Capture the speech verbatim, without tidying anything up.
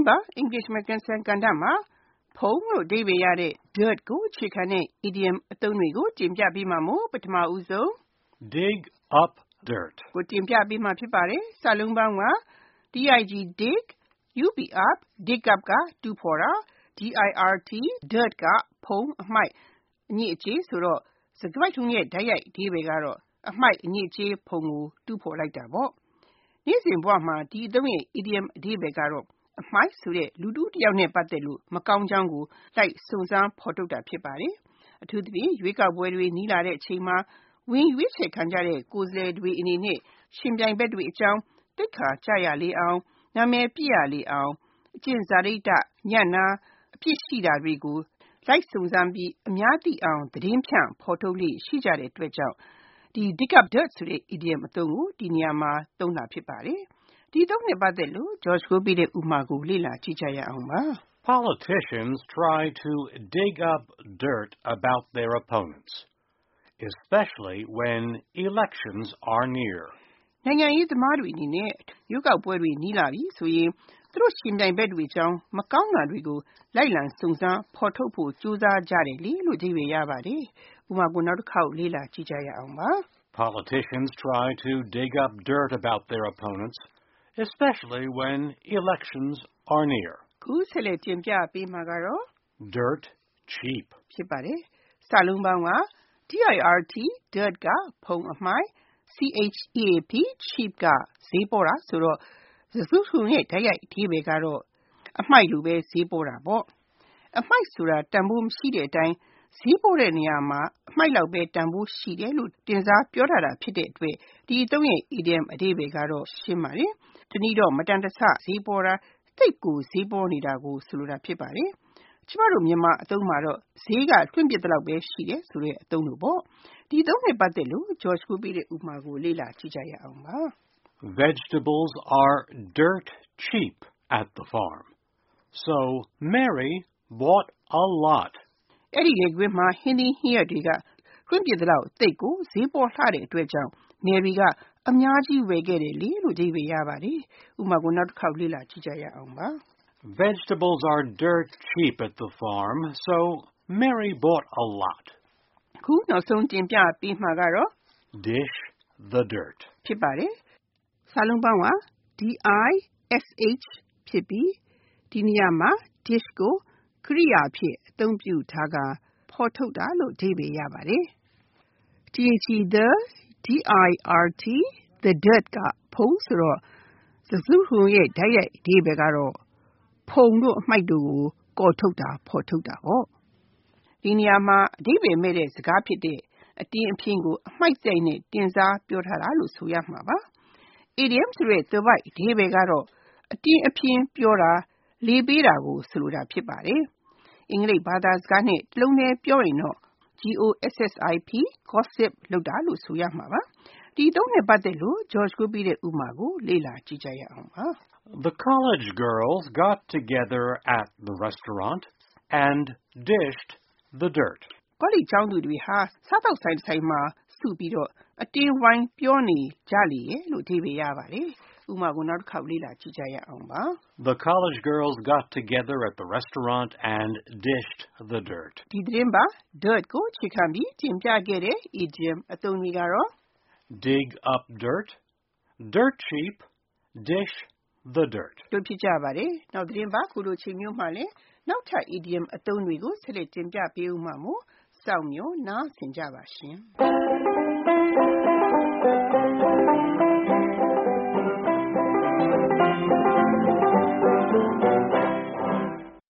ပါ English American ကဏ္ဍမှာဖုံးလို့အဓိပ္ပာယ်ရတဲ့ dirt ကိုအခြေခံတဲ့ idiom အသုံးတွေကိုတင်ပြပေးမှာမို့ပထမဦးဆုံး dig up dirt ကိုတင်ပြပေးမှာဖြစ်ပါတယ်။စာလုံးပေါင်းက dig, dig, up, dig up ကတူးဖော်တာ dirt, dirt ကဖုံးအမှိုက်အညစ်အကြေးဆိုတော့စကားပိုက်ထုံးရဲ့တိုက်ရိုက်အဓိပ္ပာယ်ကတော့အမှိုက်အညစ်အကြေးဖုံးကိုတူးဖော်လိုက်တာပေါ့။နေ့စဉ်ဘဝမှာဒီအသုံးရဲ့ idiom အဓိပ္ပာယ်ကတော့အမှိုက်ဆိုတဲ့လူတူတယောက်နဲ့ပတ်သက်လို့မကောင်းကြောင်းကိုလိုက်စုံစမ်းဖော်ထုတ်တာဖြစ်ပါတယ်။အထူးသဖြင့်ရွေးကောက်ပွဲတွေနီးလာတဲ့အချိန်မှာဝင်ရွေးချယ်ခံကြတဲ့ကိုယ်စားလှယ်တွေအနေနဲ့ရှင်ပြိုင်ဘက်တွေအကြောင်းသိက္ခာကျရလေအောင်နာမည်ပြည့်ရလေအောင်အကျင့်စာရိတ္တညံ့နာအပြစ်ရှိတာတွေကိုလိုက်စုံစမ်းပြီးအများသိအောင်သတင်းဖြန့်ဖော်ထုတ်လေ့ရှိကြတဲ့အတွက်ကြောင့်ဒီ dig up dirt ဆိုတဲ့ idiom အသုံးကိုဒီနေရာမှာသုံးတာဖြစ်ပါတယ်။ဒီသုံးနဲ့ပတ်သက်လို့ George ကိုပေးတဲ့ဥပမာကိုလေ့လာကြည့်ကြရအောင်ပါ။ Politicians try to dig up dirt about their opponents, especially when elections are near. နိုင်ငံရေးသမားတွေအနေနဲ့ရွေးကောက်ပွဲတွေနီးလာပြီဆိုရင်သူတို့ရှင်ပြိုင်ဘက်တွေအကြောင်းမကောင်းတာတွေကိုလိုက်လံစုံစမ်းဖော်ထုတ်ဖို့ကြိုးစားကြတယ်လေလို့အဓိပ္ပာယ်ရပါတယ်။ဥပမာကိုနောက်တစ်ခေါက်လေ့လာကြည့်ကြရအောင်ပါ။ Politicians try to dig up dirt about their opponents, especially when elections are near. ခုဆက်လက်တင်ပြပေးမှာကတော့ dirt cheap ဖြစ်ပါတယ်။စာလုံးပေါင်းက dirt, dirt ကဖုံးအမှိုက် cheap, cheap ကဈေးပေါတာဆိုတော့စကားစုရဲ့တိုက်ရိုက်အဓိပ္ပာယ်ကတော့အမှိုက်လိုပဲဈေးပေါတာပေါ့။အမှိုက်ဆိုတာတန်ဖိုးမရှိတဲ့အတိုင်းဈေးပေါတဲ့နေရာမှာအမှိုက်လောက်ပဲတန်ဖိုးရှိတယ်လို့တင်စားပြောထားတာဖြစ်တဲ့အတွက်ဒီအသုံးရဲ့ idiom အဓိပ္ပာယ်ကတော့ရှင်းပါတယ်။ဒီနည်းတော့မတန်တဆဈေးပေါတာသိပ်ကိုဈေးပေါနေတာကိုဆိုလိုတာဖြစ်ပါတယ်။ကျမတို့မြန်မာအသုံးမှာတော့ဈေးကတွန့်ပစ်တဲ့လောက်ပဲရှိတယ်ဆိုတဲ့အသုံးလိုပေါ့။ဒီအသုံးနဲ့ပတ်သက်လို့ George ကိုပေးတဲ့ဥပမာကိုလေ့လာကြည့်ကြရအောင်ပါ။ Vegetables are dirt cheap at the farm, so Mary bought a lot. အဲ့ဒီလေကွင်းမှာဟင်းသီးဟင်းရွက်တွေကတွန့်ပစ်တဲ့လောက်သိပ်ကိုဈေးပေါလှတဲ့အတွက်ကြောင့် Mary ကအများကြီးဝယ်ခဲ့တယ်လေလို့အဓိပ္ပာယ်ရပါတယ်။ဥပမာကိုနောက်တစ်ခေါက်လေ့လာကြည့်ကြရအောင်ပါ။ Vegetables are dirt cheap at the farm, so Mary bought a lot. ခုနောက်ဆုံးတင်ပြပေးမှာကတော့ dish the dirt ဖြစ်ပါတယ်။စာလုံးပေါင်းက dish ဖြစ်ပြီးဒီနေရာမှာ dish ကိုကရိယာအဖြစ်အသုံးပြုထားကဖော်ထုတ်တာလို့အဓိပ္ပာယ်ရပါတယ်။ the, dirt, the dirt ကဖုံးဆိုတော့စကားစုရဲ့တိုက်ရိုက်အဓိပ္ပာယ်ကတော့ဖုံတို့အမှိုက်တို့ကိုကော်ထုတ်တာဖော်ထုတ်တာပေါ့။ဒီနေရာမှာအဓိပ္ပာယ်မဲ့တဲ့စကားဖြစ်တဲ့အတင်းအဖျင်းကိုအမှိုက်စိုက်နဲ့တင်စားပြောထားတာလို့ဆိုရမှာပါ။ idiom ဆိုတဲ့သွယ်ဝိုက်အဓိပ္ပာယ်ကတော့အတင်းအဖျင်းပြောတာလေပေးတာကိုဆိုလိုတာဖြစ်ပါတယ်။အင်္ဂလိပ်ဘာသာစကားနဲ့တစ်လုံးတည်းပြောရင်တော့ gossip, gossip လုပ်တာလို့ဆိုရမှာပါ။ဒီအသုံးနဲ့ပတ်သက်လို့ George ကိုပေးတဲ့ဥပမာကိုလေ့လာကြည့်ကြရအောင်ပါ။ The college girls got together at the restaurant and dished the dirt. ကောလိပ်ကျောင်းသူတွေဟာစားသောက်ဆိုင်တစ်ဆိုင်မှာစုပြီးတော့အတင်းဝိုင်းပြောနေကြလေရဲ့လို့အဓိပ္ပာယ်ရပါတယ်။ဥပမာကိုနောက်တစ်ခေါက်လေ့လာကြည့်ကြရအောင်ပါ။ The college girls got together at the restaurant and dished the dirt. ဒီသတင်းပါ dirt ကိုအခြေခံပြီးတင်ပြခဲ့တဲ့ idiom အသုံးတွေကတော့ dig up dirt, dirt cheap, dish the dirt. တို့ဖြစ်ကြပါတယ်။နောက်သတင်းပါခုလိုချိန်မျိုးမှလည်းနောက်ထပ် idiom အသုံးတွေကိုဆက်လက်တင်ပြပေးဦးမှာမို့စောင့်မျှော်နားဆင်ကြပါရှင်။